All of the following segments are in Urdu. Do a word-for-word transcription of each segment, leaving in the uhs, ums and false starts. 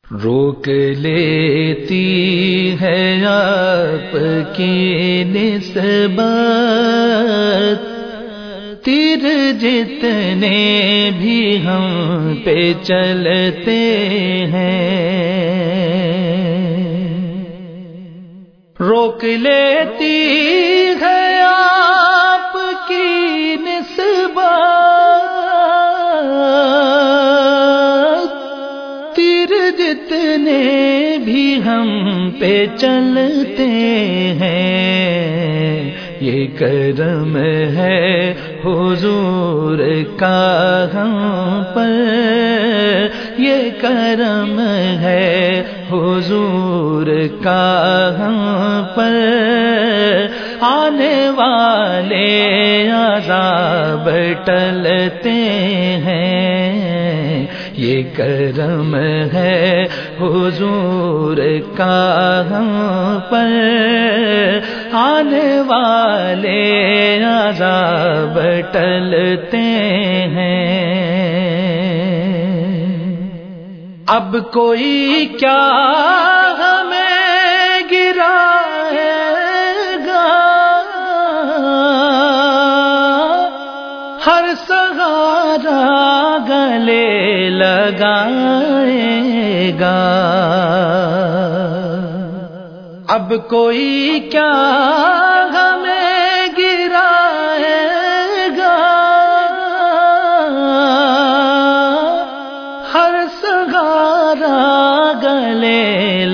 روک لیتی ہے آپ کی نسبت تیر جتنے بھی ہم پہ چلتے ہیں، روک لیتی ہے آپ کی نسبت تیر جتنے بھی ہم پہ چلتے ہیں، یہ کرم ہے حضور کا ہم پر، یہ کرم ہے حضور کا ہم پر، آنے والے عذاب ٹلتے ہیں، یہ کرم ہے حضور کا ہم پر، آنے والے عذاب ٹلتے ہیں۔ اب کوئی کیا ہمیں گرائے گا، ہر سہارا گلے لگائے گا، اب کوئی کیا ہمیں گرائے گا، ہر سہارا گلے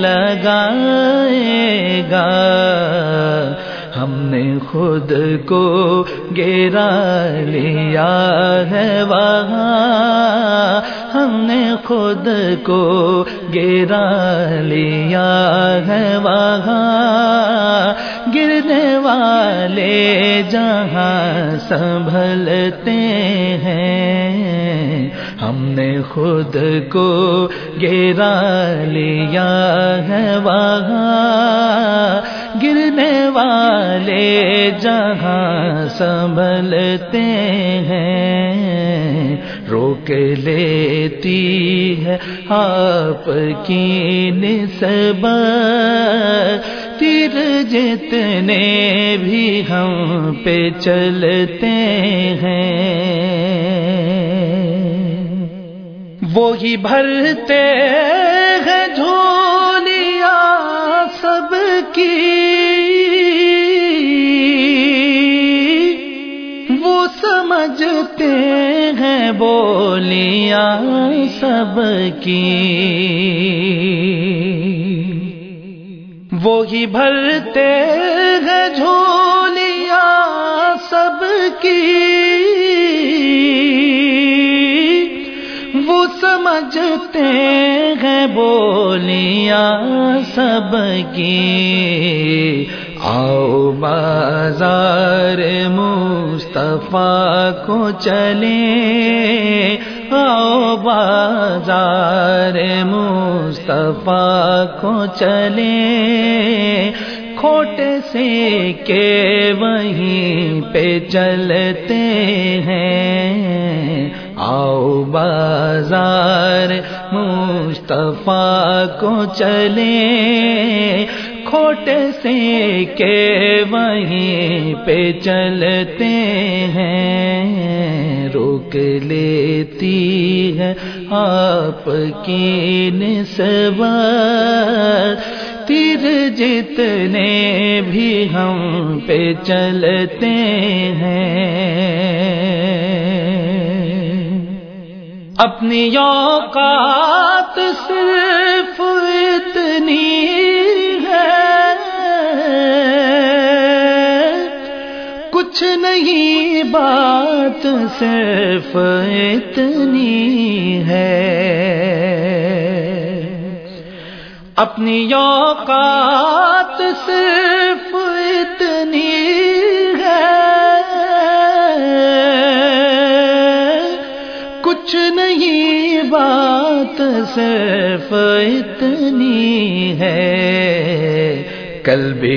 لگائے گا، ہم نے خود کو گرا لیا ہے وہاں، ہم نے خود کو گرا لیا ہے وہاں، گرنے والے جہاں سنبھلتے ہیں، ہم نے خود کو گرا لیا ہے وہاں، گرنے والے جہاں سنبھلتے ہیں، روک لیتی ہے آپ کی نسبت تیر جتنے بھی ہم پہ چلتے ہیں، وہی بھرتے ہیں جھولیاں سب کی، وہ سمجھتے ہیں بولیاں سب کی، وہی بھرتے ہیں جھولیاں سب کی، وہ سمجھتے ہیں بولیاں سب کی، آؤ بازار مصطفیٰ کو چلیں، آؤ بازار مصطفیٰ کو چلیں، کھوٹے سے کے وہیں پہ چلتے ہیں، آؤ بازار مصطفیٰ کو چلیں، کھوٹے سے کے وہیں پہ چلتے ہیں، روک لیتی ہے آپ کی نسبت تیر جتنے بھی ہم پہ چلتے ہیں، اپنی اوقات صرف اتنی ہے، کچھ نہیں بات صرف اتنی ہے، اپنی اوقات صرف اتنی ہے، کچھ نہیں بات صرف اتنی ہے، کل بھی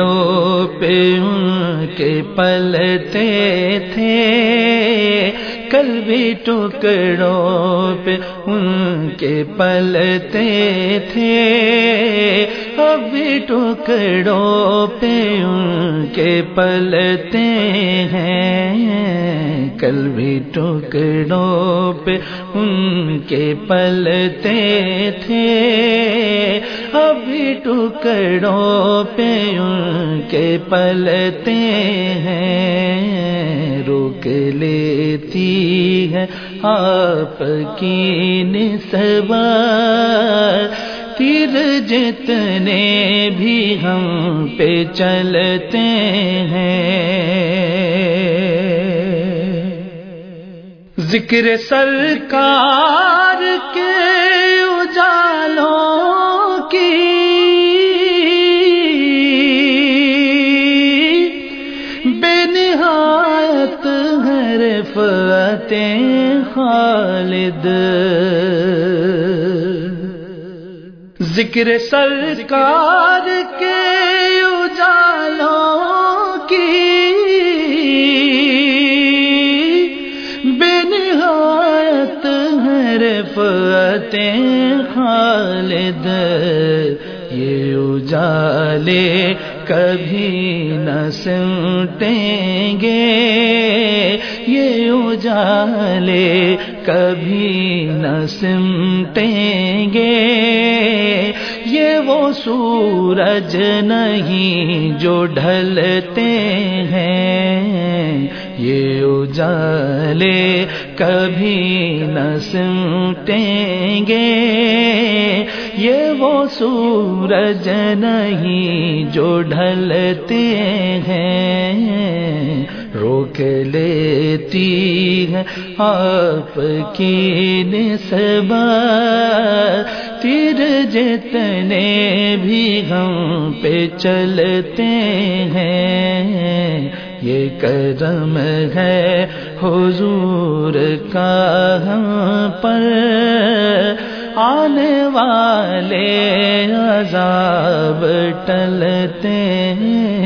ٹکڑوں پہ ان کے پلتے تھے، کل بھی ٹکڑوں پہ ان کے پلتے تھے، اب بھی ٹکڑوں پہ ان کے پلتے ہیں، کل بھی ٹکڑوں پہ ان کے پلتے تھے، اب بھی ٹکڑوں پہ ان کے پلتے ہیں، روک لیتی ہے آپ کی نسبت تیر جتنے بھی ہم پہ چلتے ہیں، ذکر سرکار کے اجالوں کی بے نہایت ہے رفعت خالد، ذکر سرکار کے اجالوں کی بے نہایت ہے رفعت خالد، یہ اجالے کبھی نہ سمٹیں گے، یہ اجالے کبھی نہ سمٹیں گے، یہ وہ سورج نہیں جو ڈھلتے ہیں، یہ اجالے کبھی نہ سمٹیں گے، یہ وہ سورج نہیں جو ڈھلتے ہیں، روک لیتی ہے آپ کی نسبت تیر جتنے بھی ہم پہ چلتے ہیں، یہ کرم ہے حضور کا ہم پر، آنے والے عذاب ٹلتے ہیں۔